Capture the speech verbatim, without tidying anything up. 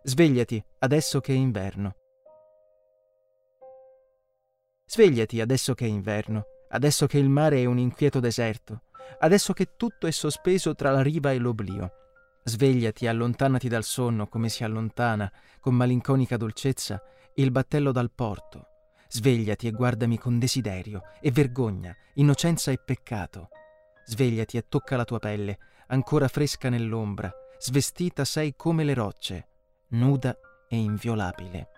Svegliati, adesso che è inverno. Svegliati, adesso che è inverno, adesso che il mare è un inquieto deserto, adesso che tutto è sospeso tra la riva e l'oblio. Svegliati, allontanati dal sonno come si allontana, con malinconica dolcezza, il battello dal porto. Svegliati e guardami con desiderio e vergogna, innocenza e peccato. Svegliati e tocca la tua pelle, ancora fresca nell'ombra, svestita sei come le rocce, nuda e inviolabile.